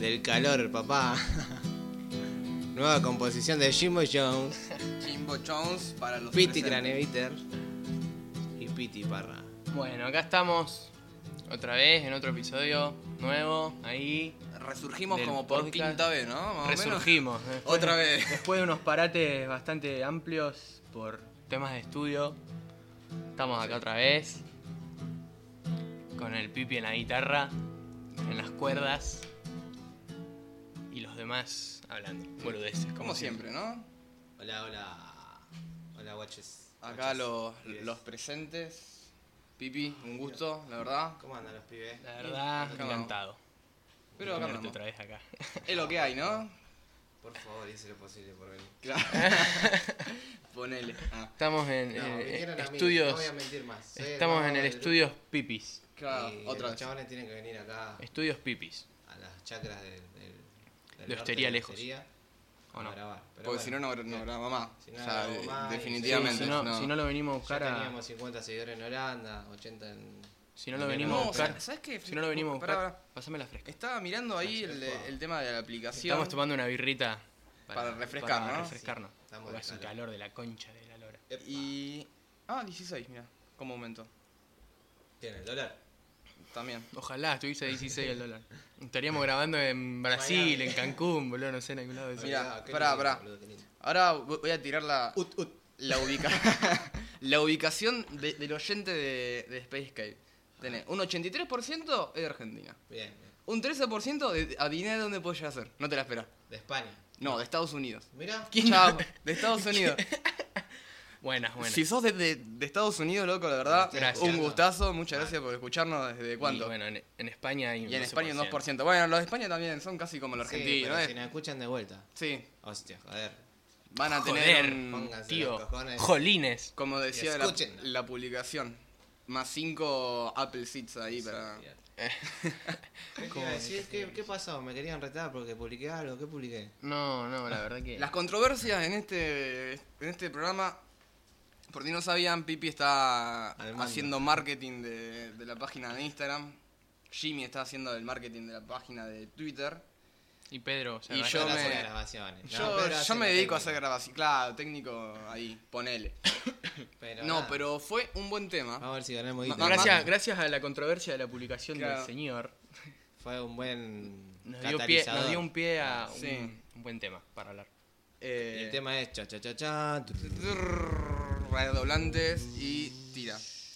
del calor, papá. Nueva composición de Jimbo Jones, Jimbo Jones para los Piti presentes. Craneviter y Piti Parra. Bueno, acá estamos otra vez en otro episodio nuevo, ahí. Resurgimos Del como por podcast. quinta vez, ¿no? Más o menos. Resurgimos. Otra vez. Después de unos parates bastante amplios por temas de estudio, estamos acá otra vez. Con el Pipi en la guitarra, en las cuerdas. Y los demás hablando, boludeces, Como siempre, ¿no? Hola, hola. Hola, guaches. Acá Pibes. los presentes. Pipi, un gusto, la verdad. ¿Cómo andan los pibes? La verdad, Acá encantado. Pero acá Tenerte andamos. otra vez acá. Es lo que hay, ¿no? Por favor, hice lo posible por venir. Claro. Ponele. Ah, Estamos en No, me dijeron a mí, estudios. no voy a mentir más. Soy el Estamos vago en el del estudios Pipis. claro, y otra los vez. chavales tienen que venir acá Estudios Pipis. a las chacras del De norte, hostería de lejos. hostería, ¿O a no? grabar. Pero Porque si no, bueno, no graba más. Si no O sea, grabamos más, definitivamente. Sí, si no lo venimos a buscar ya a. teníamos 50 seguidores en Holanda, 80 en... Si no lo No, venimos a No, buscar. ¿sabes qué? Si no lo venimos a Pará, buscar, pará. pásame la fresca. Estaba mirando ahí Ah, sí, el tema de la aplicación. Estamos tomando una birrita Para refrescar, para ¿no? refrescarnos. Sí, estamos Porque de hace un calor. calor de la concha de la lora. Epa. Y. 16, mira, como aumento. ¿Tiene el dólar? También. Ojalá estuviese a 16 el dólar. Estaríamos grabando en Brasil, Miami. en Cancún, boludo, no sé, en algún lado de eso. Mira, Ah, qué pará, lindo, pará. boludo, qué lindo. Ahora voy a tirar la la ubicación del oyente de Spacescape. Tenés un 83% es de Argentina. Bien, bien. Un 13% adivina de dónde puede llegar a ser. No te la esperás. De España. No, de Estados Unidos. Mirá. Chao, de Estados Unidos. Buenas, buenas. Si sos de Estados Unidos, loco, la verdad, Gracias. un gustazo. Muchas gracias por escucharnos desde Y cuándo. bueno, en España hay un Y en España un 12%. 2%. Bueno, los de España también son casi como los Sí, argentinos, pero ¿eh? si nos escuchan de vuelta. Sí, Hostia, joder. van a tener Joder, Pónganse tío. los cojones. Jolines. como decía escuchen. la publicación, más 5 Apple Seeds ahí para... ¿Qué te iba a decir? ¿Qué pasó? ¿Me querían retar porque publiqué algo? ¿Qué publiqué? No, la verdad que. Las controversias en este programa, por si no sabían, Pipi está Al mando. haciendo marketing de la página de Instagram, Jimmy está haciendo el marketing de la página de Twitter, Y Pedro, o sea, Y vaya- yo Pedro me- hace las grabaciones. No, yo Pedro hace me la dedico a técnica. hacer grabación, claro, técnico ahí, ponele. Pero No, nada. pero fue un buen tema. Vamos a ver si ganamos No, guita. Gracias a la controversia de la publicación Claro. del señor, Fue un buen nos catalizador. dio un pie a Sí. un buen tema para hablar. Y el tema es cha cha cha cha. Redoblantes y tira.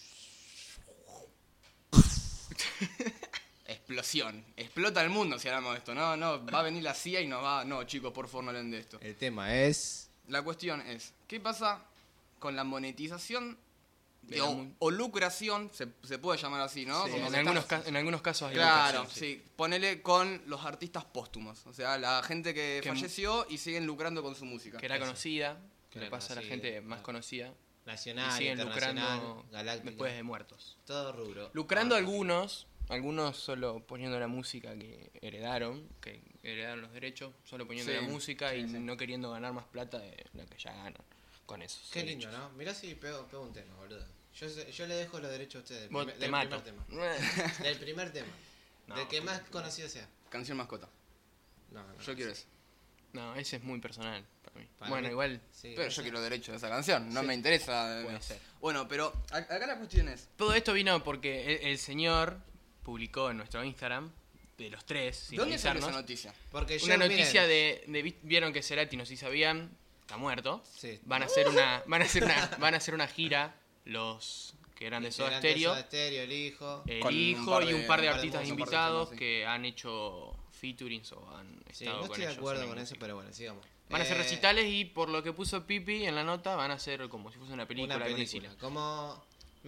Explosión. Explota el mundo si hablamos de esto. No, va a venir la CIA y nos va... No, chicos, por favor, no hablen de esto. El tema es... La cuestión es, ¿qué pasa con la monetización De la o lucración, se puede llamar así, ¿no? Sí, Como en, que algunos está- en algunos casos hay Claro, lucración, sí. Ponele con los artistas póstumos. O sea, la gente que Que- falleció y siguen lucrando con su música. Que era conocida, que Que le era pasa a la conocida, gente más claro. conocida. Y Nacional, siguen internacional, lucrando galáctica. después de muertos. Todo rubro. Lucrando algunos solo poniendo la música que heredaron los derechos, solo poniendo Sí, la música y sí, sí. no queriendo ganar más plata de la que ya ganan con eso. Qué lindo, ¿no? Mirá si pego un tema, boludo. Yo le dejo los derechos a ustedes. Vos Del te mato. primer tema. Del primer tema. No, Del que más conocido sea. Canción mascota. No. Yo quiero eso. No, ese es muy personal para mí. Para Bueno, mí- igual Sí, Pero no yo sé. quiero derechos de esa canción. No Sí. me interesa. puede ser. Bueno, pero acá la cuestión es... Todo esto vino porque el señor publicó en nuestro Instagram, de los tres, sin ¿Dónde sale esa avisarnos, noticia? Porque yo, una noticia miren, vieron que Cerati, no sé si sabían, está muerto. Sí. Van a hacer una gira los que eran de Soda integrante de Stereo, Soda Stereo, el hijo. el Con un hijo par y de- un par de un par de artistas un par de invitados temas, sí. que han hecho featurings o han Sí, estado no con estoy de ellos acuerdo en con música. eso, pero bueno, sigamos. Van a hacer recitales y por lo que puso Pipi en la nota van a hacer como si fuese una película. Una algo película. así. Como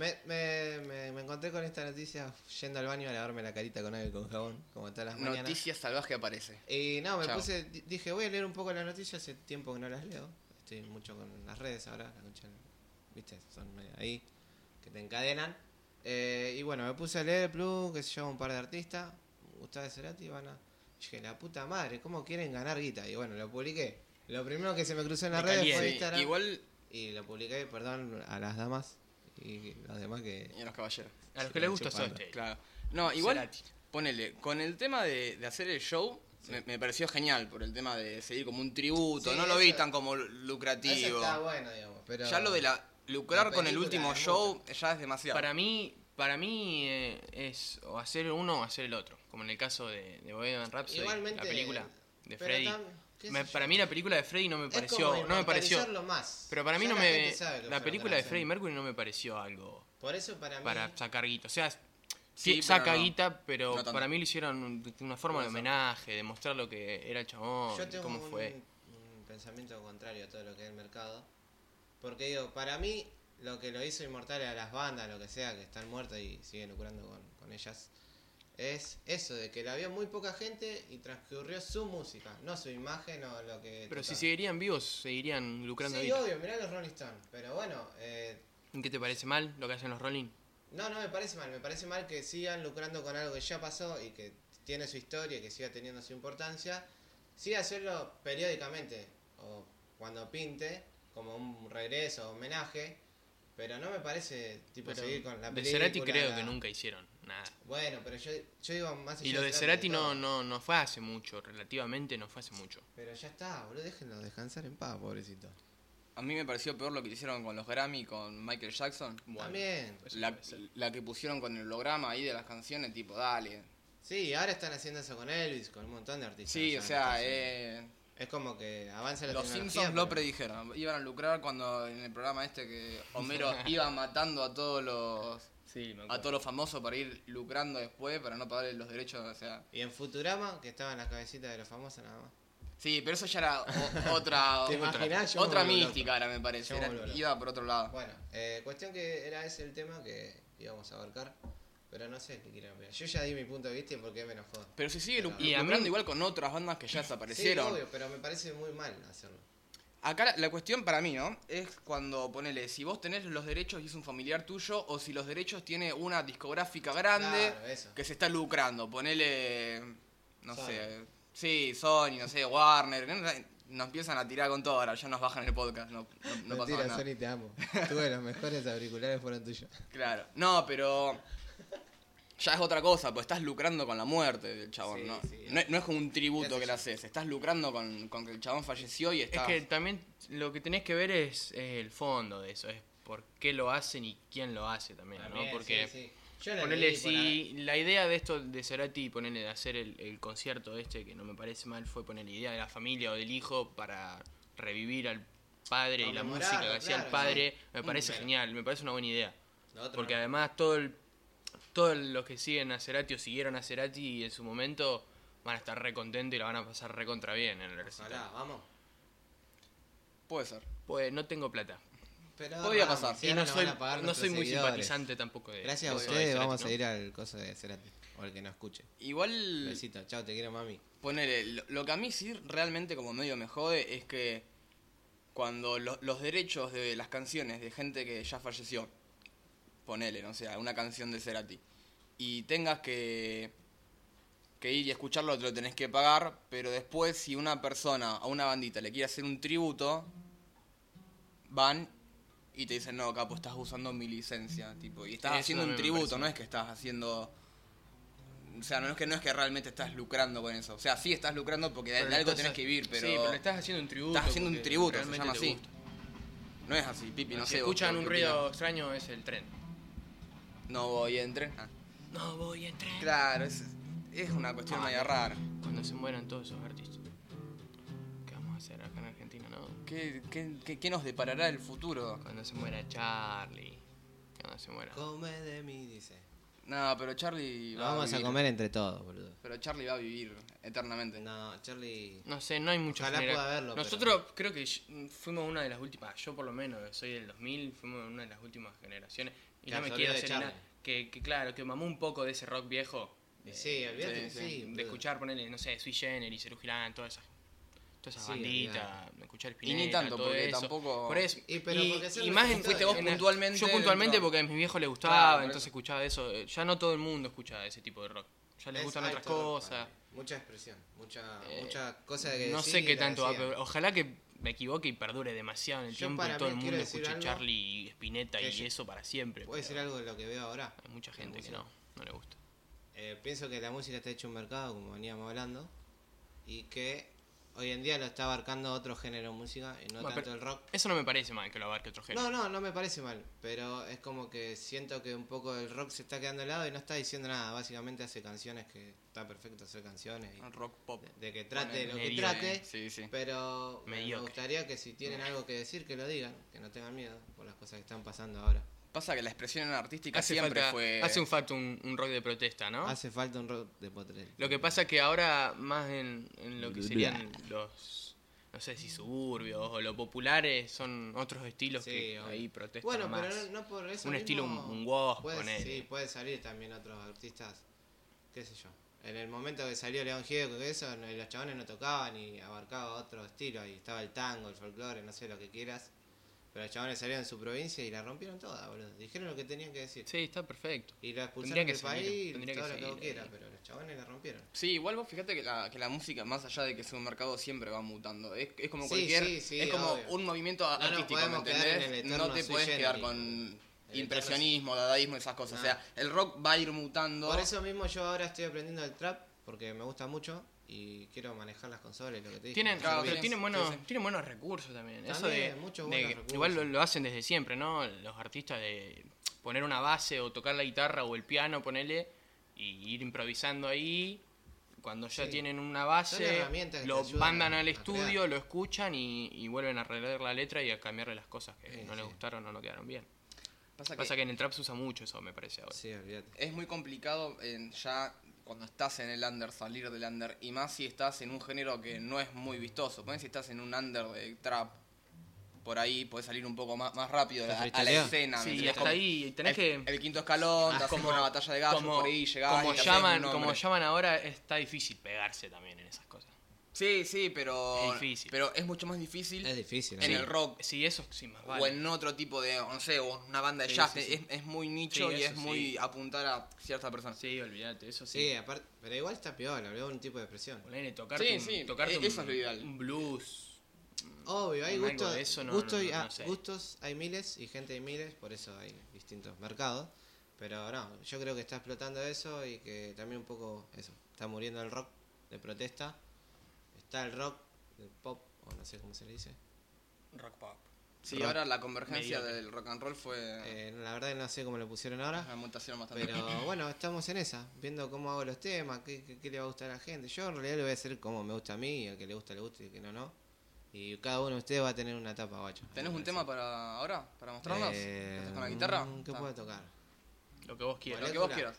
me encontré con esta noticia yendo al baño a lavarme la carita con algo con jabón, como todas las mañanas. Noticia salvaje aparece. Y no, Chao. dije, voy a leer un poco la noticia, hace tiempo que no las leo. Estoy mucho con las redes ahora, la concha, viste, son medio ahí, que te encadenan. Y bueno, me puse a leer el plus, que se llama un par de artistas, Gustavo Cerati, y van a... Dije, la puta madre, ¿cómo quieren ganar guita? Y bueno, lo publiqué. Lo primero que se me cruzó en las Me redes fue caliente. Instagram. Igual Y lo publiqué, perdón, a las damas y los demás que... y a los caballeros. A los que les gusta Chupando. Soda Stereo. Claro. No, igual, Cerati. ponele, con el tema de hacer el show, Sí. me pareció genial por el tema de seguir como un tributo. Sí, no lo vi eso- tan como Eso lucrativo. está bueno, digamos. Pero Ya lo de lucrar la con el película último es show ya es demasiado. Para mí es o hacer uno o hacer el otro. Como en el caso de Bohemian Rhapsody, Igualmente, la película de pero Freddy. qué sé Para yo. mí la película de Freddy no me Es pareció, como no me pareció. inmortalizarlo más. Pero para mí Ya no la me gente sabe que la fueron película de gracias. Freddie Mercury no me pareció algo Por eso para mí. para sacar guita. O sea, Sí, saca pero no. guita, pero No tanto. para mí lo hicieron de una forma de Puede ser. homenaje, de mostrar lo que era el chabón, Yo tengo cómo fue. un pensamiento contrario a todo lo que es el mercado. Porque digo, para mí, lo que lo hizo inmortal a las bandas, lo que sea, que están muertas y siguen lucrando con ellas, es eso, de que la vio muy poca gente y transcurrió su música, no su imagen o lo que. Pero si tocaba. seguirían vivos, seguirían lucrando Sí, guita. obvio, mirá los Rolling Stones. Pero bueno, ¿Qué te parece mal lo que hacen los Rolling? no me parece mal. Me parece mal que sigan lucrando con algo que ya pasó y que tiene su historia y que siga teniendo su importancia. Sí hacerlo periódicamente o cuando pinte, como un regreso o homenaje. Pero no me parece tipo Pero seguir con la de película. Cerati creo que nunca hicieron nada. Bueno, pero yo digo más allá Y lo de Cerati Cerati todo. no fue hace mucho, relativamente no fue hace mucho. Pero ya está, boludo, déjenlo descansar en paz, pobrecito. A mí me pareció peor lo que hicieron con los Grammy con Michael Jackson. Bueno, También. eso La, puede ser. la que pusieron con el holograma ahí de las canciones, tipo, dale. Sí, ahora están haciendo eso con Elvis, con un montón de artistas. Sí, ya, o sea, entonces, es como que avanza la los tecnología. Simpsons lo pero- predijeron. Iban a lucrar cuando en el programa este que Homero iba matando a todos Sí, me a acuerdo. todos los famosos para ir lucrando después, para no pagarles los derechos, o sea. Y en Futurama, que estaban las cabecitas de los famosos nada más. Sí, pero eso ya era otra ¿Te imaginás? Yo me otra vuelvo mística, ahora me parece. Yo me vuelvo loco. Iba por otro lado. Bueno, cuestión que era ese el tema que íbamos a abarcar. Pero no sé qué quieren opinar. Yo ya di mi punto de vista y por qué me enojó. Pero se sigue Pero- Y a mí- lucrando igual con otras bandas que ya Sí, desaparecieron. obvio, pero me parece muy mal hacerlo. Acá la cuestión para mí, ¿no? Es cuando ponele, si vos tenés los derechos y es un familiar tuyo, o si los derechos tiene una discográfica grande Claro, eso. que se está lucrando. Ponele, no Sony. sé, sí, Sony, no sé, Warner. Nos empiezan a tirar con todo ahora, ya nos bajan el podcast, no pasa Mentira, nada. Sony, te amo. Tuve los mejores auriculares fueron tuyos. Claro, no, pero ya es otra cosa, pues estás lucrando con la muerte del chabón, Sí, ¿no? sí. No es como un tributo Qué sé que le yo. haces, estás lucrando con que el chabón falleció y Es está... que también lo que tenés que ver es el fondo de eso, es por qué lo hacen y quién lo hace también, ¿no? También, Porque sí, sí. Yo lo ponele, leí por si la idea de esto de Cerati, ponele de hacer el concierto este, que no me parece mal, fue poner la idea de la familia o del hijo para revivir al padre y la Conmemorarlo, música que hacía el claro, padre, sí. me parece Claro. genial, me parece una buena idea. Lo otro Porque no. además todos los que siguen a Cerati o siguieron a Cerati en su momento van a estar re contentos y la van a pasar re contra bien en el recital. Ojalá, vamos. Puede ser. Pues no tengo plata. Pero Podía vamos, pasar. si Y ahora no nos soy, van a pagar no nuestros soy muy seguidores. simpatizante tampoco de Gracias a de ustedes Cerati, vamos ¿no? a ir al coso de Cerati. O el que no escuche. Igual, Besito, chao, te quiero mami. ponele, lo que a mí sí realmente como medio me jode es que cuando los derechos de las canciones de gente que ya falleció, ponele, no sé, una canción de Cerati, y tengas que ir y escucharlo, te lo tenés que pagar, pero después si una persona a una bandita le quiere hacer un tributo, van y te dicen, no, capo, estás usando mi licencia, tipo, y estás Eso haciendo un también me tributo, parece no es que estás haciendo... O sea, no es que realmente estás lucrando con eso. O sea, sí estás lucrando porque de Pero le algo estás tenés ha- que vivir, pero... Sí, pero le estás haciendo un tributo. Estás haciendo un porque tributo, se realmente llama te así. gusta. No es así, Pipi, no Si sé. vos escuchan qué un opinás. ruido extraño es el tren. No voy en tren. Ah. No voy en tren. Claro, es una cuestión media rara. Cuando se mueran todos esos artistas. ¿Qué vamos a hacer acá en Argentina, no? ¿Qué nos deparará el futuro? Cuando se muera Charlie. Cuando se muera. Come de mí, dice. No, pero Charlie Nos va vamos a vivir. comer entre todos, boludo. Pero Charlie va a vivir eternamente. No, Charlie. No sé, no hay mucha Ojalá genera- pueda verlo, Nosotros creo que fuimos una de las últimas, yo por lo menos, que soy del 2000, fuimos una de las últimas generaciones. Y Que no me absorbió quiero de hacer ni nada. Charlie. Que claro, que mamó un poco de ese rock viejo. Sí, olvídate, sí, sí. De boludo. escuchar, ponerle, no sé, Sui Generis, Cerú Girán, todas esas Sí, banditas, olvidate. de escuchar Y ni Spinetta, tanto, todo porque eso. tampoco- Por eso. Pero porque hacerlo y más en- en, fuiste vos en- puntualmente Yo puntualmente dentro. porque a mis viejos les gustaba, Claro, por entonces eso. escuchaba eso. Ya no todo el mundo escucha ese tipo de rock. Ya les Es gustan otras alto rock, cosas. para mí. Mucha expresión, mucha Eh, cosa de que No decir sé y qué la tanto va, decía. pero ojalá que me equivoque y perdure demasiado en el Yo tiempo para y todo mí el quiero mundo decir escuche algo Charlie y Spinetta que y yo- eso para siempre. Puedo pero decir algo de lo que veo ahora. hay mucha gente que música. no le gusta. Pienso que la música está hecha un mercado, como veníamos hablando. y que hoy en día lo está abarcando otro género de música y no Bueno, tanto pero el rock. Eso no me parece mal que lo abarque otro género. No me parece mal, pero es como que siento que un poco el rock se está quedando de lado y no está diciendo nada. Básicamente hace canciones que está perfecto hacer canciones y Rock pop. de que trate lo que Medio, trate, Sí, sí. pero me Mediocre. gustaría que si tienen algo que decir que lo digan, que no tengan miedo por las cosas que están pasando ahora. Pasa que la expresión artística Hace siempre falta, fue... hace un falta un rock de protesta, ¿no? Hace falta un rock de potrero. Lo que pasa es que ahora más en lo que serían los, no sé si suburbios o lo populares son otros estilos Sí, que obvio. ahí protestan Bueno, más. pero no por eso Un mismo estilo, un Woz, puede, ponele. sí, puede salir también otros artistas, qué sé yo. En el momento que salió León Gieco, que eso, los chabones no tocaban y abarcaba otro estilo. Ahí estaba el tango, el folclore, no sé lo que quieras. Pero los chabones salieron en su provincia y la rompieron toda, boludo. Dijeron lo que tenían que decir. Sí, está perfecto. Y lo expulsaron Tendría que del seguir, país tendría y que todo lo que seguir vos quieras, ahí. pero los chabones la rompieron. Sí, igual vos fíjate que la música, más allá de que sea un mercado, siempre va mutando. Es como Sí, cualquier... sí, es como obvio. un movimiento No nos artístico, ¿me podemos quedar en el entendés? eterno No te sui podés quedar generis, con el impresionismo, dadaísmo y esas cosas. No. O sea, el rock va a ir mutando. Por eso mismo yo ahora estoy aprendiendo el trap, porque me gusta mucho y quiero manejar las consolas, lo que te dije. Tienen, Claro, pero sí, tienen sí. tienen buenos recursos también. Eso También, de, muchos de buenos que recursos. igual lo hacen desde siempre, ¿no? Los artistas de poner una base o tocar la guitarra o el piano, ponerle y ir improvisando ahí. Cuando ya Sí. tienen una Son base, herramientas que lo te ayudan mandan a al estudio, crear. lo escuchan y vuelven a releer la letra y a cambiarle las cosas que Sí, no les sí. gustaron o no quedaron bien. Pasa Pasa que en el trap se usa mucho eso, me parece ahora. Sí, olvídate. es muy complicado ya cuando estás en el under, salir del under. Y más si estás en un género que no es muy vistoso. Ponés si estás en un under de trap, por ahí podés salir un poco más rápido ¿Te a la freestyleo? escena. ¿me Sí, y entendés? hasta Como ahí tenés que... el quinto escalón, te haces una batalla de gallos, por ahí llegás como y te haces un llaman, nombre. como llaman ahora, está difícil pegarse también en esas cosas. Sí, pero Es difícil. pero es mucho más difícil Es difícil. en ¿no? el rock Sí, eso sí más vale. o en otro tipo de, no sé, o una banda de Sí, jazz. sí, sí. Es muy nicho Sí, y eso es muy sí. apuntar a cierta persona. Sí, olvídate, eso sí. Sí, aparte, pero igual está peor, habló un tipo de presión. Ponele, tocarte, Sí, tocarte eso es lo ideal. un blues. Obvio, hay Algo gustos, de eso no, gustos, no sé. gustos hay miles y gente hay miles, por eso hay distintos mercados. Pero no, yo creo que está explotando eso y que también un poco eso, está muriendo el rock de protesta. Está el rock, el pop, o no sé cómo se le dice. Rock pop. Sí, Rock ahora la convergencia mediocre. del rock and roll fue La verdad que no sé cómo lo pusieron ahora. una mutación bastante. Pero bueno, estamos en esa, viendo cómo hago los temas, qué le va a gustar a la gente. Yo en realidad lo voy a hacer como me gusta a mí, y al que le gusta y al que no. Y cada uno de ustedes va a tener una etapa, guacho. ¿Tenés un tema para ahora? ¿Para mostrarnos? ¿Estás con la guitarra? ¿Qué Ah. puedo tocar? Lo que vos quieras. Lo que vos quieras.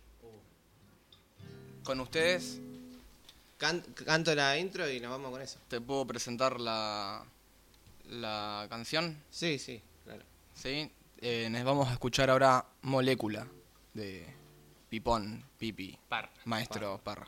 Con ustedes Canto la intro y nos vamos con eso. te puedo presentar la canción. Sí, claro. ¿Sí? Nos vamos a escuchar ahora Molécula de Pipón, Pipi, Par. Maestro Parra.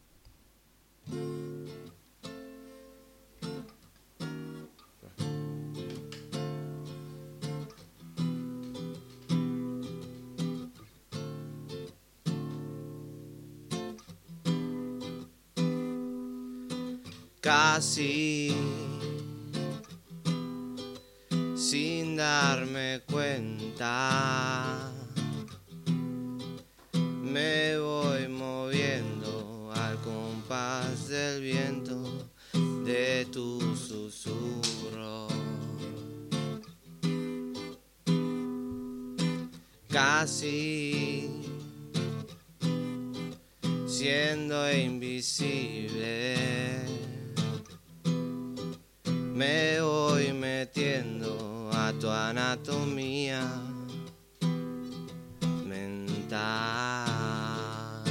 Casi sin darme cuenta me voy moviendo al compás del viento de tu susurro. Casi siendo invisible me voy metiendo a tu anatomía mental.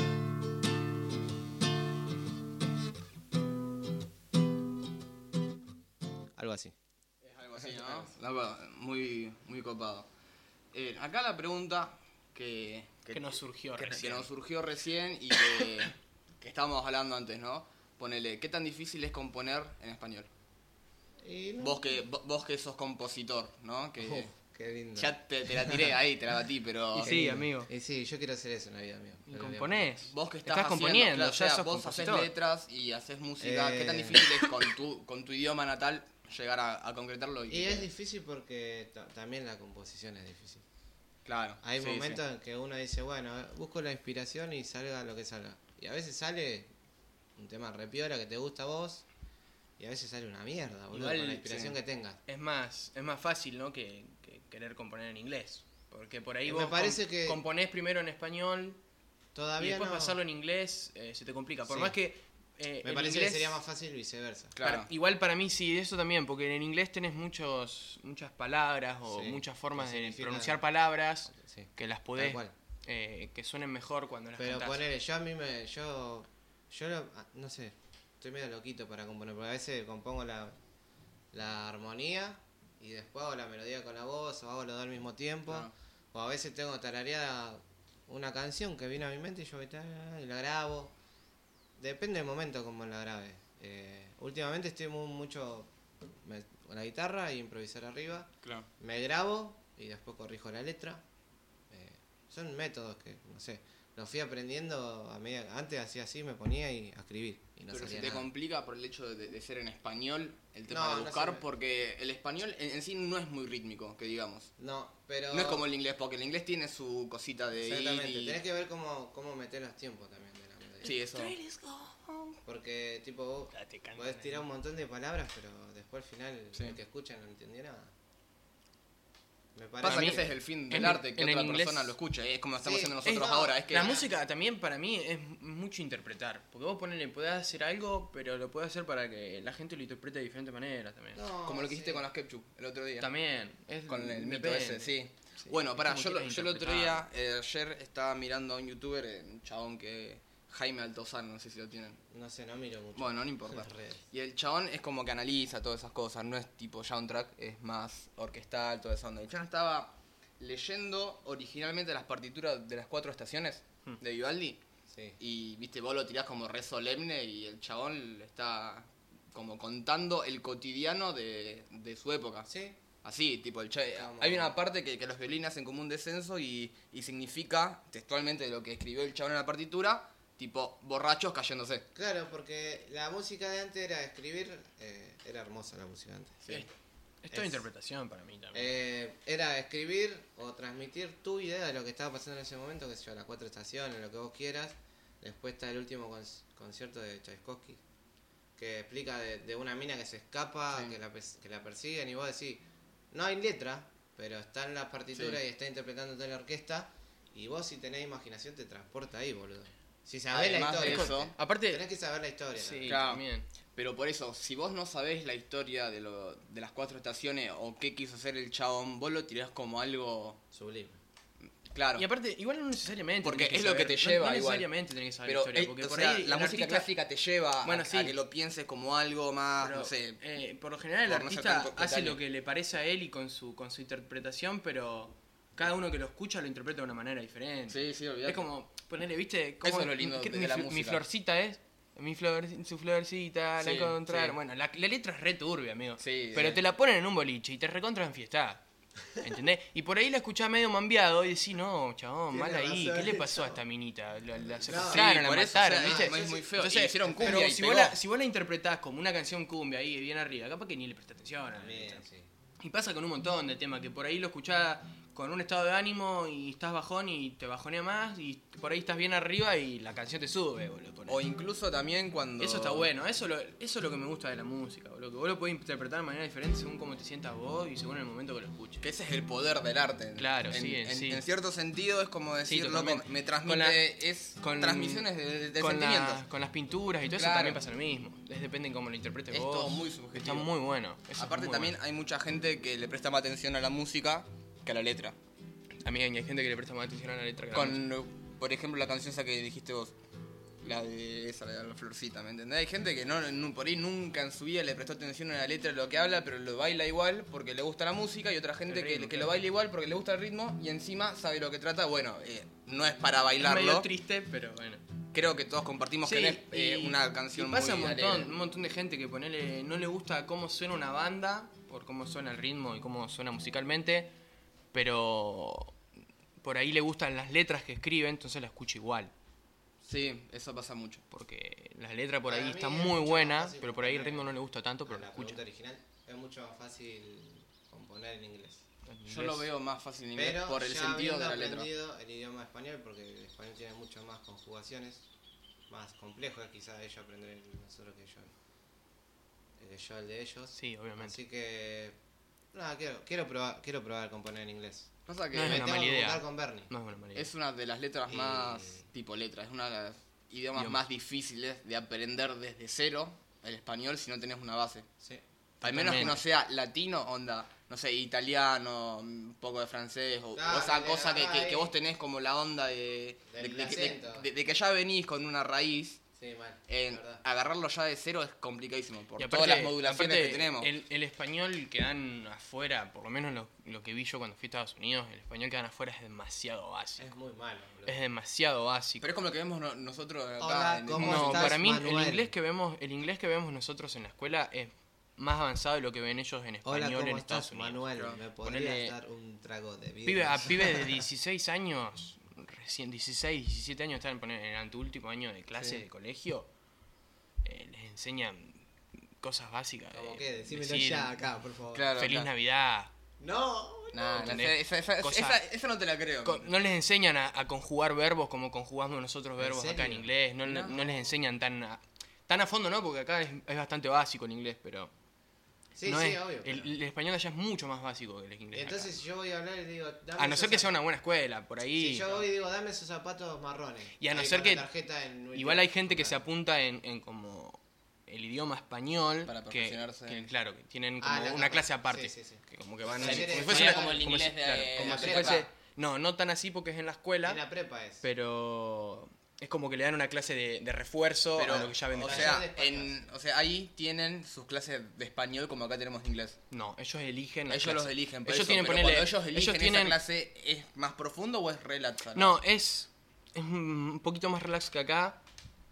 Algo así. Es algo así, ¿no? Algo muy, muy copado. Acá la pregunta que nos surgió que recién. nos surgió recién y que estábamos hablando antes, ¿no? Ponele, ¿qué tan difícil es componer en español? Y no- Vos que sos compositor, ¿no? Que qué lindo. ya te la tiré ahí, te la batí, pero... Y sí, amigo. Y sí, yo quiero hacer eso en la vida mía. Y componés. Vos que estás, componiendo, claro, ya o sea, sos vos haces compositor. letras y haces música. ¿Qué tan Eh. difícil es con tu idioma natal llegar a concretarlo? Y es difícil porque también la composición es difícil. Claro. Hay sí, momentos en que uno dice, bueno, busco la inspiración y salga lo que salga. Y a veces sale un tema repiola que te gusta a vos y a veces sale una mierda, boludo, Igual, con la inspiración sí. que tengas. Es más fácil, ¿no? Que querer componer en inglés. Porque por ahí Me vos parece que componés primero en español y Todavía después no. pasarlo en inglés se te complica. Por Sí. más que Me el parece inglés, que sería más fácil viceversa. Claro. igual para mí sí, eso también, porque en inglés tenés muchas palabras o Sí, muchas formas que de significan- pronunciar palabras Sí, que las tal podés, cual. que suenen mejor cuando las Pero cantás. ponele, yo no sé, estoy medio loquito para componer, porque a veces compongo la armonía y después hago la melodía con la voz o hago los dos al mismo tiempo. Claro. O a veces tengo tarareada una canción que viene a mi mente y yo y la grabo. Depende del momento como la grabe. Últimamente estoy mucho con la guitarra y improvisar arriba. Claro. Me grabo y después corrijo la letra. Son métodos que, no sé, los fui aprendiendo a medida. Antes hacía así, me ponía y a escribir y no Pero se salía te nada. complica por el hecho de ser en español el tema No, de no buscar, se me- porque el español en sí no es muy rítmico, que digamos. No, pero... No es como el inglés, porque el inglés tiene su cosita de Exactamente, ir y... tenés que ver cómo meter los tiempos también de la melodía. Sí, eso. Porque, tipo, vos podés tirar un montón de palabras, pero después al final Sí. el que escucha no entendió nada. Me Pasa parece que ese es el fin del en- arte, que en el otra inglés- persona lo escuche. Es como estamos Sí, haciendo nosotros no, ahora. Es que La música también para mí es mucho interpretar. Porque vos podés hacer algo, pero lo podés hacer para que la gente lo interprete de diferentes maneras también. No, como lo que hiciste sí. con las Kepchu el otro día. También. Con el mito depende. ese, sí. Sí, Bueno, es pará, como yo quieras el otro día, interpretar. ayer estaba mirando a un youtuber, un chabón que... Jaime Altozano, no sé si lo tienen. No sé, no miro mucho. Bueno, no importa. Las redes. Y el chabón es como que analiza todas esas cosas, no es tipo soundtrack, es más orquestal, toda esa onda. El chabón estaba leyendo originalmente las partituras de las 4 estaciones de Vivaldi. Sí. Y viste, vos lo tirás como re solemne y el chabón le está como contando el cotidiano de su época. Sí. Así, tipo, Como- hay una parte que los violines hacen como un descenso y significa textualmente lo que escribió el chabón en la partitura, tipo, borrachos cayéndose. Claro, porque la música de antes era escribir, era hermosa la música de antes. Sí. Es toda Es- interpretación para mí también. Era escribir o transmitir tu idea de lo que estaba pasando en ese momento, que sé yo, las 4 estaciones, lo que vos quieras. Después está el último concierto de Tchaikovsky, que explica de una mina que se escapa, Sí. que la persiguen y vos decís, no hay letra, pero está en la partitura Sí. y está interpretando toda la orquesta, y vos si tenés imaginación te transporta ahí, boludo. Si sabés la Además de historia, eso, Aparte, tenés que saber la historia. sí, también. Claro. también. Pero por eso, si vos no sabés la historia de las 4 estaciones o qué quiso hacer el chabón, vos lo tirás como algo... Sublime. Claro. Y aparte, igual no necesariamente. Porque tenés es lo que te saber- lleva no igual. necesariamente tenés que saber pero la historia. Porque o por sea, ahí la el música artista- clásica te lleva Bueno, a sí. que lo pienses como algo más, pero, no sé... por lo general el por no ser artista tanto hace coetáneo. lo que le parece a él y con su interpretación, pero cada uno que lo escucha lo interpreta de una manera diferente. Sí, sí, olvidate. Es como ponerle, ¿viste? Eso es lo lindo de la mi música. florcita es. Su florcita, la Sí, encontrar. sí. Bueno, la letra es re turbia, amigo. Sí, pero sí. te la ponen en un boliche y te recontra enfiestás. ¿Entendés? Y por ahí la escuchás medio mambiado y decís, no, chabón, Tiene mal ahí. razón, ¿Qué le pasó a no. esta minita? La Sí, secuestraron, la por eso, mataron, o sea, ¿viste? es muy feo. Entonces, Y hicieron cumbia pero y si pegó. si vos la interpretás como una canción cumbia ahí bien arriba, capaz que ni le prestaste atención a la También, letra. sí. Y pasa con un montón de temas que por ahí lo escuchás con un estado de ánimo y estás bajón y te bajonea más y por ahí estás bien arriba y la canción te sube, boludo. ponele. O incluso también cuando... Eso está bueno, eso es lo que me gusta de la música, boludo. Que vos lo podés interpretar de manera diferente según cómo te sientas vos y según el momento que lo escuches. Que ese es el poder del arte. Claro, sí, sí. En cierto sentido es como decir, loco, totalmente. me transmite, Con la- es transmisiones de con sentimientos. con las pinturas y todo eso Claro. también pasa lo mismo. Depende en cómo lo interpretes Es vos. todo muy subjetivo. Está muy bueno. Eso es Aparte muy también bueno. hay mucha gente que le presta más atención a la música que a la letra. También hay gente que le presta más atención a la letra que a la música. Con, por ejemplo, la canción esa que dijiste vos. La de la florcita, ¿me entendés? Hay gente que por ahí nunca en su vida le prestó atención a la letra de lo que habla, pero lo baila igual porque le gusta la música, y otra gente El ritmo, que claro. lo baila igual porque le gusta el ritmo y encima sabe lo que trata. Bueno, no es para Es bailarlo. medio triste, pero bueno. Creo que todos compartimos Sí, que no es y- una canción y pasa muy un montón de gente que no le gusta cómo suena una banda, por cómo suena el ritmo y cómo suena musicalmente, pero por ahí le gustan las letras que escribe, entonces la escucha igual. Sí, eso pasa mucho. Porque la letra por Para ahí mí está es muy mucho más buena, fácil pero por ahí el componer ritmo no le gusta tanto, pero A la la escucha. pregunta original, es mucho más fácil componer en inglés. Yo lo veo más fácil en inglés Pero por el ya sentido de la habiendo letra. aprendido el idioma español, porque el español tiene muchas más conjugaciones, más complejo es quizás ellos aprender nosotros que yo el de ellos. Sí, obviamente. Así que nada, quiero probar a componer en inglés. Pasa que No es Me una tengo mala que idea. juntar con Bernie. No es una mala idea. es una de las letras Y- más tipo letra, es una de las idiomas Idiomas. más difíciles de aprender desde cero el español si no tenés una base. Sí. Al menos que Totalmente. no sea latino, onda, no sé, italiano, un poco de francés, o Claro, esa le cosa que agarrás ahí. vos tenés como la onda de Del acento. de que ya venís con una raíz. Sí, mal. En verdad. agarrarlo ya de cero es complicadísimo por Y todas las modulaciones aparte, que tenemos. El español que dan afuera, por lo menos lo que vi yo cuando fui a Estados Unidos, el español que dan afuera es demasiado básico. Es muy malo, bro. Es demasiado básico. Pero es como lo que vemos nosotros acá. Hola, en- ¿cómo No, estás, para mí Manuel? el inglés que vemos nosotros en la escuela es más avanzado de lo que ven ellos en español Hola, ¿cómo en Estados estás, Unidos. Manuel? Claro. ¿Me podrías Ponele- dar un trago de Pibe, vida? a pibes de 16 años, recién 16, 17 años están en el anteúltimo año de clase Sí. de colegio, les enseñan cosas básicas. ¿Cómo de qué? Decímelo decir, ya acá, por favor. Claro, Feliz claro. Navidad. No, Nah, no, ¿Entendés? esa, esa no te la creo. No les enseñan a conjugar verbos como conjugamos nosotros ¿En verbos acá en serio? inglés. No, No. no les enseñan tan a fondo, ¿no? Porque acá es bastante básico el inglés, pero sí, no sí, es, obvio. pero- el español allá es mucho más básico que el inglés. Entonces, si yo voy a hablar y digo, dame acá. A no esos ser que sea zap- una buena escuela, por ahí. Si yo voy y digo, dame esos zapatos marrones. Y a no Ahí ser con que- la tarjeta en Igual hay gente que se apunta en como el idioma español, Para que, perfeccionarse. claro, que tienen como la una capa. clase aparte. Sí, sí, sí. Que como que van Talleres como si de fuese español, como el como si- inglés de- claro, de como la si prepa. fuese. No tan así porque es en la escuela, En la prepa es. pero es como que le dan una clase de refuerzo Pero, a lo que ya ven de o clase. sea, Taller de o sea, ahí tienen sus clases de español como acá tenemos de inglés. No, ellos eligen la Ellos clase. los eligen, por Ellos eso, tienen, pero ponele, cuando ellos eligen tienen, esa clase, ¿es más profundo o es relaxa? no, es un poquito más relax que acá,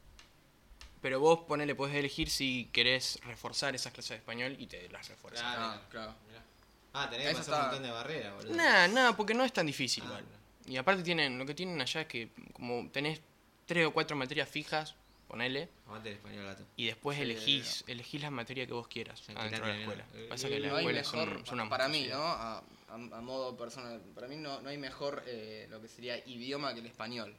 pero vos podés elegir si querés reforzar esas clases de español y te las refuerzas. Claro. Ah, claro. Mirá. Ah, tenés que Eso pasar está- un montón de barreras, boludo. Nada, porque no es tan difícil Ah, igual. no. Y aparte lo que tienen allá es que como tenés 3 o 4 materias fijas, ponele, Aguante el español, gato. y después Sí, elegís la materia que vos quieras Sí, adentro de la tirate, escuela. Pasa que No las hay escuelas mejor, son una para mí, monstruosidad. ¿no? A modo personal, para mí no hay mejor lo que sería idioma que el español.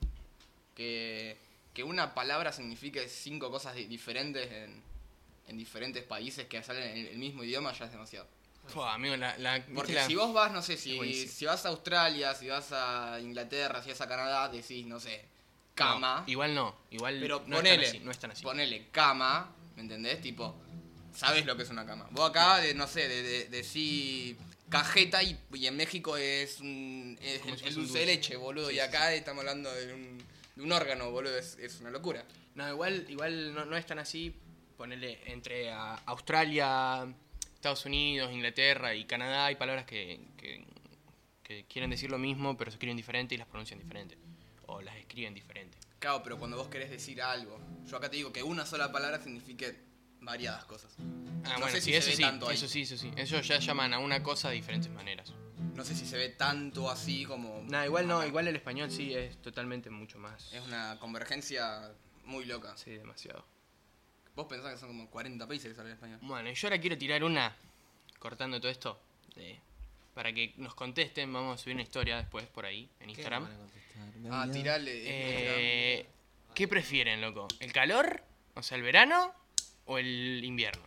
Que una palabra signifique 5 cosas diferentes en diferentes países que salen en el mismo idioma ya es demasiado. Fua, amigo, ¿viste Porque la- si vos vas, no sé, Es buenísimo. si vas a Australia, si vas a Inglaterra, si vas a Canadá, decís, no sé, cama. No, igual Pero no ponele, no es tan así. ponele cama, ¿me entendés? Tipo, sabes lo que es una cama. Vos acá, no sé, decís cajeta y en México es, Como si el fuese un dulce de dulce. leche, boludo. Sí, y sí, acá estamos hablando de un órgano, boludo. Es una locura. No, igual no es tan así. Ponerle entre Australia, Estados Unidos, Inglaterra y Canadá hay palabras que quieren decir lo mismo, pero se escriben diferente y las pronuncian diferente. O las escriben diferente. Claro, pero cuando vos querés decir algo, yo acá te digo que una sola palabra signifique variadas cosas. Ah, No bueno, sé sí, si eso se ve sí, tanto ahí. eso sí, eso sí. Ellos ya llaman a una cosa de diferentes maneras. No sé si se ve tanto así como... Nah, igual no, acá. igual el español sí es totalmente mucho más. Es una convergencia muy loca. Sí, demasiado. Vos pensás que son como 40 países que salen en español. Bueno, yo ahora quiero tirar una, cortando todo esto, para que nos contesten. Vamos a subir una historia después por ahí, en ¿Qué Instagram. me van a contestar? Ah, Navidad. tirale. ¿Qué prefieren, loco? ¿El calor? O sea, ¿el verano? ¿O el invierno?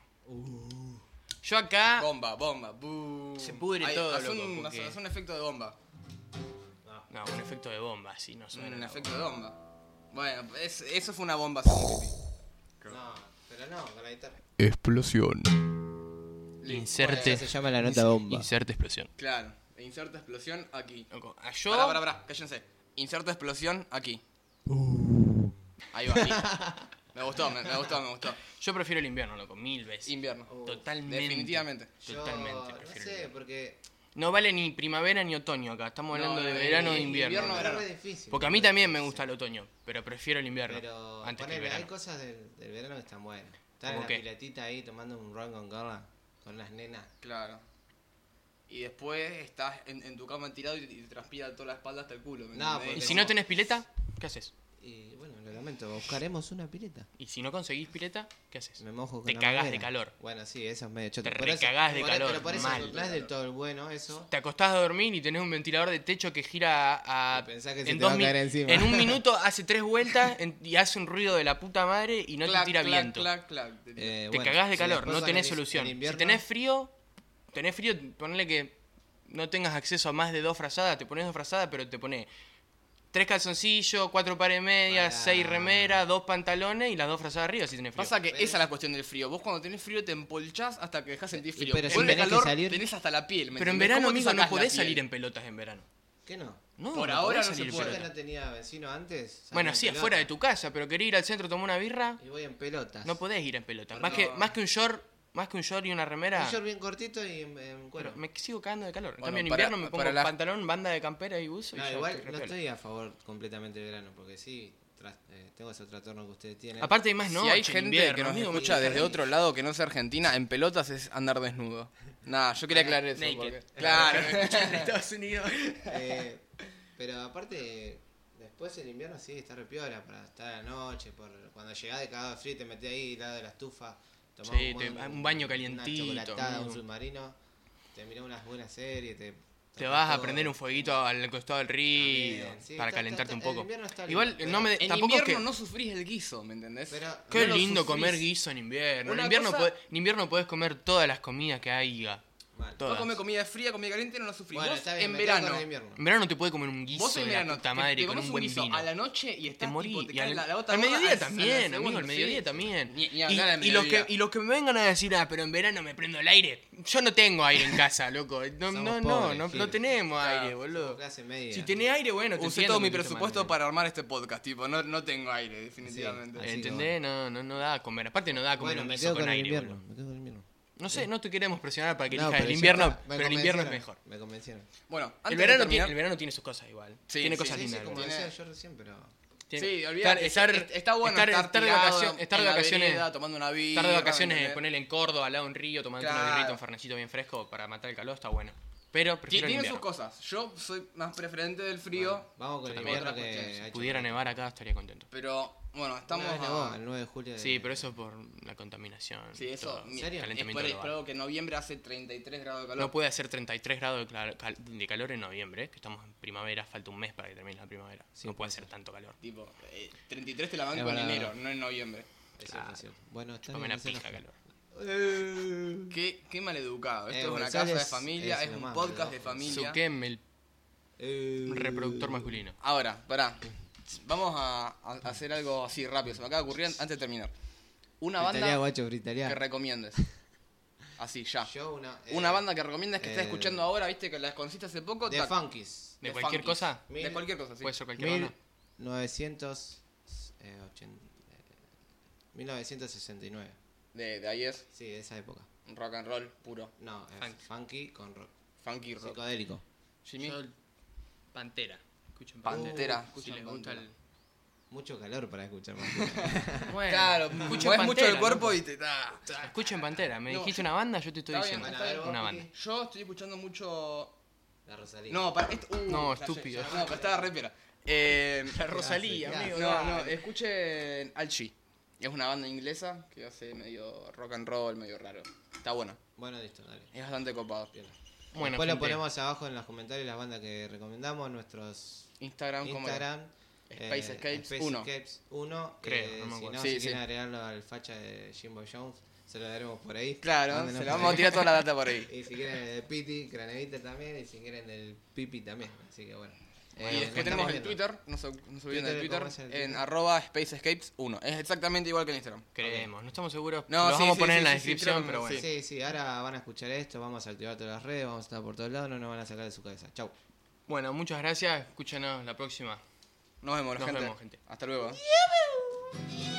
Yo acá... Bomba, bomba. buh. Se pudre todo, haz loco, un, porque- haz un efecto de bomba. No, un efecto de bomba, sí, no suena. Un la efecto bomba. de bomba. Bueno, eso fue una bomba. Sipi. No, pero no, con la guitarra. Explosión. Listo. Inserte. se llama la nota bomba. Inserte explosión. Claro. E inserta explosión aquí. Loco, yo... Pará, cállense. Inserta explosión aquí. Ahí va, listo. Me gustó. Yo prefiero el invierno, loco, 1000 veces. Invierno. Totalmente. Definitivamente. Totalmente Yo, no prefiero el sé, invierno. porque... No vale ni primavera ni otoño acá. Estamos No, hablando de no, verano o el de invierno. invierno, es verano. re difícil. Porque a mí también me gusta el otoño, pero prefiero el invierno Pero antes que el ponele, hay verano. cosas del verano que están buenas. Estar en ¿Cómo la qué? piletita ahí tomando un ron con las nenas. Claro. Y después estás en tu cama tirado y te transpira toda la espalda hasta el culo. ¿me No, entendés? ¿Y porque si no tenés pileta? ¿Qué haces? Y bueno, lo lamento, buscaremos una pileta. Y si no conseguís pileta, ¿qué haces? Me mojo con Te la cagás manguera. de calor. Bueno, sí, eso es medio choto. Te Por eso- recagás de por- calor, Pero por eso mal. no es del todo bueno eso. Te acostás a dormir y tenés un ventilador de techo que gira Y pensás que se en te va 2 a caer encima. En un minuto hace 3 vueltas y hace un ruido de la puta madre y no Clac, te tira clac, viento. clac, clac. Te Bueno, cagás de si calor, después no con tenés el- solución. en invierno- Si tenés frío, ponle que no tengas acceso a más de 2 frazadas, te pones 2 frazadas, pero te pones 3 calzoncillos, 4 pares de medias, Pará. 6 remeras, 2 pantalones y las 2 frazadas arriba si tenés frío. Pasa que Pero- esa es la cuestión del frío. Vos cuando tenés frío te empolchás hasta que dejás sentir frío. pero Vos si el tenés que calor salir- tenés hasta la piel. ¿me Pero en entendés? verano, ¿Cómo te amigo, no sacás la podés piel? salir en pelotas en verano. ¿Qué no? No, Por no ahora podés no se salir en puede. Yo que pelotas. no tenía vecino antes. salía Bueno, en sí, pelota. afuera de tu casa, pero querés ir al centro a tomar una birra, Y voy en pelotas. no podés ir en pelotas. No. Más que un short y una remera. Un short bien cortito y en cuero. Pero me sigo cagando de calor. En Bueno, cambio, en para- invierno me pongo para la- pantalón, banda de campera y buzo. No, y ya igual estoy re no piola. estoy a favor completamente del verano, porque sí, tengo ese trastorno que ustedes tienen. Aparte hay más Si noche, hay en gente invierno, que nos amigo, escucha me desde cago. otro lado que no sea Argentina, en pelotas es andar desnudo. Nah, yo quería aclarar eso. Naked. porque- Claro. En Estados Unidos. Eh, pero aparte, después el invierno sí está re piola para estar a la noche, cuando llegás de cagado de frío te metés ahí al lado de la estufa, tomás Sí, un baño calientito, una chocolatada, amigo. un submarino, te mirás unas buenas series, Te vas a todo. prender un fueguito al costado del río También, sí, para está- calentarte está- un el poco. invierno está lindo, Igual pero- no me En tampoco es invierno que no sufrís el guiso, ¿me entendés? Pero qué no lo lindo sufrís. comer guiso en invierno. Una En invierno, cosa- en invierno podés comer todas las comidas que haya. mal. Vos Todas. comés comida fría, comida caliente, no lo sufrís. Bueno, vos está bien, en me quedo con verano. el invierno. En verano te puede comer un guiso Vos en de la verano puta te madre con comés un buen guiso vino. a la noche y Te estás morí. tipo, te Y cae la gota al gorda mediodía al también, segundo, amigo, al sí. mediodía también. Ni hablar al y los mediodía. y los que me vengan a decir, pero en verano me prendo el aire. Yo no tengo aire en casa, loco. Somos No pobres, no Gil. tenemos Claro, aire, Somos boludo. clase media. Si tenés aire, bueno, te Usé entiendo todo mi que te presupuesto manden. para armar este podcast, tipo, no tengo aire, definitivamente. Así que ¿Entendés? No da a comer. Aparte no da a comer Bueno, un me guiso quedo con con el aire, invierno. boludo. Me quedo con el invierno. No sé, no te queremos presionar para que No, elijas pero el ya invierno, está, me pero el invierno es convencieron, mejor. Me convencieron. Bueno, El antes verano, de terminar, el verano tiene sus cosas igual. Sí, Tiene sí, cosas Sí, sí, lindas. como igual. Tiene- decía yo recién, pero... Sí, olvidate, estar está bueno estar estar de tirado vacaciones, estar de en la vacaciones, vereda, tomando una birra, estar de vacaciones, ¿entendés? ponerle en Córdoba, al lado de un río, tomando Claro. un birrito, un fernecito bien fresco para matar el calor, está bueno. Pero prefiero el Tiene sus invierno. cosas. Yo soy más preferente del frío, Bueno, vamos con el también. invierno Otra cuestión, que... si ha Si hecho pudiera calor. nevar acá estaría contento. pero bueno, estamos Una vez nevó, a... el 9 de julio de... Sí, pero eso por la contaminación. Sí, eso, todo, ¿en serio? calentamiento global. espero que en noviembre hace 33 grados de calor. No puede hacer 33 grados de calor en noviembre, que estamos en primavera, falta un mes para que termine la primavera. Sí, no puede puede ser tanto calor. Tipo, 33 te la banco Es en verdad. enero, no en noviembre. Eso Claro. es cierto. Bueno, está Chupame bien. una no se pija enoje. calor. Qué maleducado. Esto es una González casa de familia, es es lo un más podcast de maleducado. familia. Suquem, el reproductor masculino. Ahora, pará. Vamos a hacer algo así rápido. Se me acaba de ocurrir antes de terminar. Una Fritaría, banda guacho, fritaría. que recomiendes. Así, ya. Yo Una banda que recomiendas que estés eh, escuchando ahora, viste que la consiste hace poco. De tac, Funkies. ¿De de cualquier funkies. cosa? De cualquier cosa, sí. Puede ser cualquier banda. 1969. De ahí es Sí, de esa época. rock and roll puro. No, es funky con rock. Funky rock. Psicodélico. Jimmy. Yo, Pantera. Escuchen Pantera. Si Escuchan les gusta Pantera. Mucho calor para escuchar Pantera. Bueno, Claro, escuchen mueves mucho Pantera, el cuerpo loco. y te da. Escuchen Pantera. Me No, dijiste una banda, yo te estoy está bien, diciendo. está bien. Una banda. Yo estoy escuchando mucho. La Rosalía. No, para esto. No, flashé, estúpido. No, pero estaba re pera. La Rosalía, ¿Qué hace? amigo. No, dale. no, escuchen Alchi. Es una banda inglesa que hace medio rock and roll, medio raro. Está bueno. Bueno, listo, dale. Es bastante copado. Bien. Bueno, Después lo gente, ponemos abajo en los comentarios las bandas que recomendamos, nuestros Instagram, ¿cómo era? Instagram. Space Escapes 1. Escapes 1. Creo, no me si acuerdo. no, Sí, si sí. quieren agregarlo al facha de Jimbo Jones, se lo daremos por ahí. Claro, Mándenos se le por vamos a ahí. tirar toda la data por ahí. Y si quieren el de Piti, Cranevita también, y si quieren el Pipi también. Así que bueno. Y nos después tenemos estamos el viendo. Twitter, no se olviden Twitter, del Twitter, ¿cómo es el en Twitter? @SpaceEscapes1. Es exactamente igual que en Instagram. creemos. No estamos seguros. No, lo sí, vamos sí, a poner sí, en la sí, sí, descripción, creo que pero bueno. sí. Sí, ahora van a escuchar esto, vamos a activar todas las redes, vamos a estar por todos lados, no nos van a sacar de su cabeza. Chau. Bueno, muchas gracias. Escúchanos la próxima. Nos vemos, Nos gente. vemos, gente. Hasta luego. Yeah.